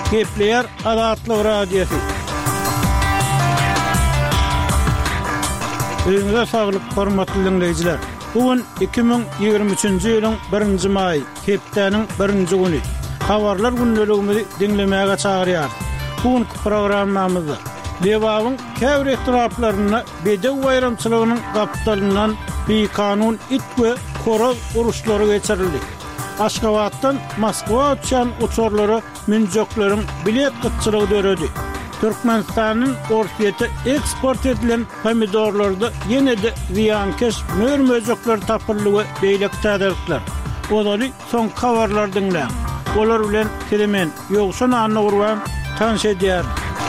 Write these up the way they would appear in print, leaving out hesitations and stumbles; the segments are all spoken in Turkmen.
Gepleyer Azatlyk Radiosu. Öňüňizde saglyk, hormatly dinleyijiler. Bugün 2023-nji ýylyň 1-nji maý, hepdeniň 1-nji güni. Habarlar gündeligimizi dinlemäge çagyrýar. Bugünkü programmamyzda Lewawyň käbir etraplaryna bedew bayramçylygynyň gapdalynan beýkanun it we koraz uruşlary geçirildi. Aşgabatdan Moskwa uçan uçurlary münjeklerin bilet gıtçylygy döredi. Türkmenistanyň ortaýety eksport edilen pomidorlarda ýene de ziýankeş mörmözekler tapylýy beýlek täderler. Olary soň habarlar dinleň. Olar bilen kelemen ýogşan anagurwan tanış edýär.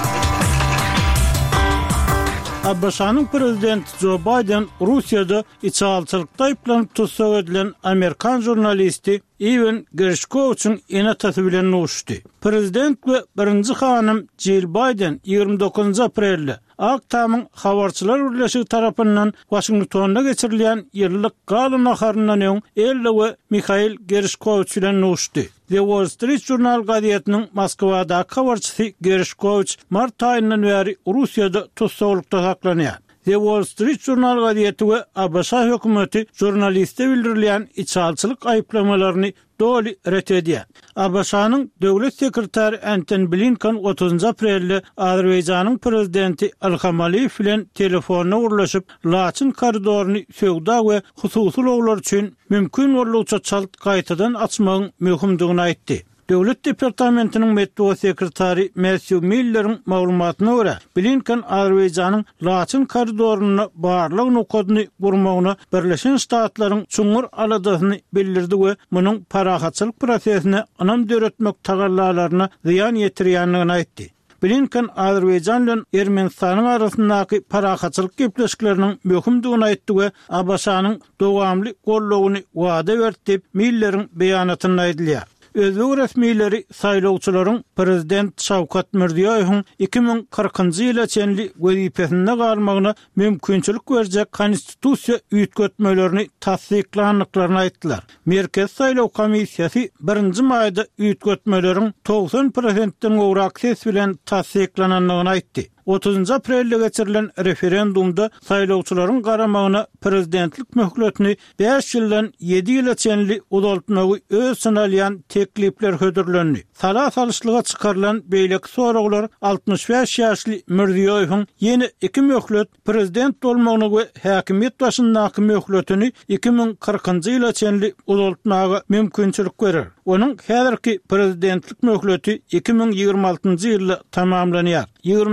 Abbaşanyň prezidenti Joe Biden Russiýada içalçylykda aýplanyp tutsak edilen Amerikan jurnalisti Evan Gershkowiçiň enatasy bilen uçdy. Prezident we birinji hanym Jill Biden 29 aprelde Aktamyň habarçylar birleşigi tarapyndan Washingtonda geçirilen ýyllyk gala naharynyň öň Ella we Mikhail Gershkowiç bilen uçdy. The Wall Street Journal gazetynyň Moskwada habarçysy Gershkowiç mart aýyndan beri Russiýada tutsaklikda saklanýar. The Wall Street Journal gazety we ABC hökümeti jurnaliste bildirilýän içalçylyk aýplamalaryny doly ret edýär. ABC-nyň döwlet sekretary Antony Blinken 30 aprelde Azerbaýjanyň prezidenti Ilham Aliýew bilen telefonna urlaşyp Laçyn koridoruny söwda we hususy loglar üçin mümkin bolýan çalt gaýtadan açmagyň möhümdigini aýtdy. Döwlet departamentiniň medeniýet sekretary Matthew Miller'ın maglumatyna görä, Blinken Azerbaýjanyň Laçyn koridoruny barlyk nukatyny gurmagyna Birleşen Ştatlaryň çuňur aladasyny bildirdi we munyň parahatçylyk prosesine anam döretmek tagallalaryna ziýan ýetirýändigini aýtdy. Blinken Azerbaýjan bilen Ermenistanyň arasyndaky parahatçylyk gepleşikleriniň möhümdigini aýtdy we ABC-nyň dowamly gollawyny wada berdi. Miller'ın beýanatyna aýdylýar. Özbek resmiýetleri saýlawçylaryň prezident Şawkat Mirziýowyň 2040-njy ýyla çenli wezipesinde galmagyna mümkinçilik berjek konstitusiýa üýtgetmelerini tasdiklandyklaryny aýtdylar. Merkez saýlaw komissiýasy 1-nji maýda üýtgetmeleriň 90%-den gowrak ses bilen tasdiklananlygyny aýtdy. 30 aprelde geçirilen referendumda saýlawçylaryň garamagyna prezidentlik möhletini 5 ýyldan 7 ýyla çenli uzaltmagy öz synalýan teklipler hödürlendi. Sala salışlyga çykarylan beýlek soraglar 65 ýaşly Mirziýowyň ýene 2 möhlet prezident bolmagyny we häkimiýet başyndaky möhletini 2040-njy ýyla çenli uzaltmaga mümkinçilik berer. Onun häzirki prezidentlik möhleti 2026-njy ýylda tamamlanýar.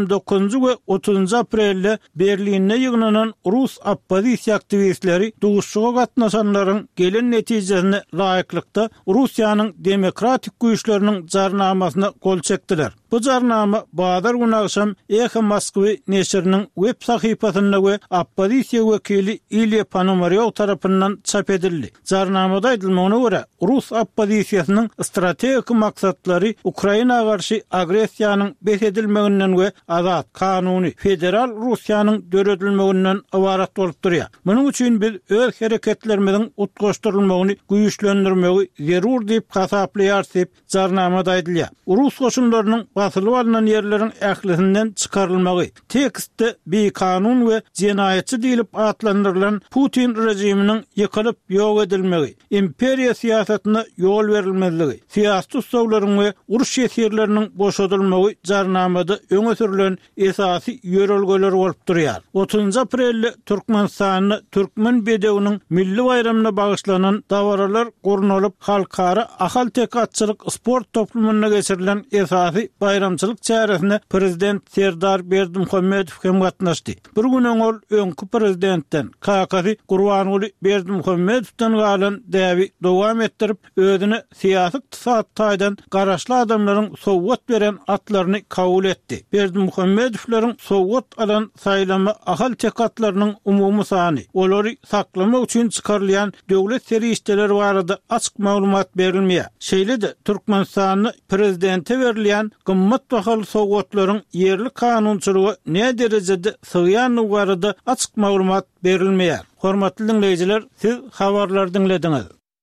29 we 30 aprelde Berlinde ýygnanan Rus oppozisiýa aktivistleri duguşçuga gatnaşanlaryň gelen netijesine laýyklykda Russiýanyň demokratik güýçleriniň jarnamasyna gol çekdiler. Bu jarnama Badar gün akşam Echo Moskwy neşriniň web sahypasynda we oppozisiýa wekili Ilya Ponomaryow tarapyndan çap edildi. Jarnamada aýdylmagyna görä, Rus oppozisiýasynyň strategik maksatlary Ukraina garşy agresiýanyň besedilmeginden we azat, kanuny, federal Russiýanyň döredilmeginden awarat bolup durýar. Munyň üçin biz öz hereketlerimiziň utgaşdyrylmagyny güýçlendirmegi zerur diýip hasaplaýar diýip jarnamada aýdylýar. Rus goşunlarynyň basylyp alynan ýerleriň ählisinden çykarylmagy, tekstde beýkanun we jenaýetçi diýilip atlandyrylan Putin rejiminiň ýykylyp ýok edilmegi, imperiýa siýasatyna ýol berilmezligi, siýasy tutsaglaryň we uruş ýetirleriniň boşadylmagy jarnamada öňe sürülen esasy ýörelgeler bolup durýar. 30 aprelde Türkmenistanyň türkmen bedewiniň milli bayramyna bagyşlanan dawaralar gurnulyp halkara ahal tekatçylyk sport toplumuna geçirilen esasy bayramçylyk çäresine prezident Serdar Berdimuhammedow hem gatnaşdy. Bir gün ol öňkü prezidentden Kakasy Gurbanuly Berdimuhammedowdan galan däwi dowam etdirip özüni siýasy iqtisadtaýdan garaşly adamlaryň sowgat beren atlaryny kabul etdi. Berdimuhammedowlaryň sowgat alan saýlama ahal tekatlarynyň umumy sany, olary saklamak üçin çykarylýan döwlet serişdeleri barada açyk maglumat berilmeýär. Şeýle-de Türkmenistanyň prezidente berilýän gymmat bahaly sowgatlaryň ýerli kanunçylygy ne derejede syýanyny barada açyk maglumat berilmeýär. Hormatly dinleyijiler, siz habarlar dinlediňiz.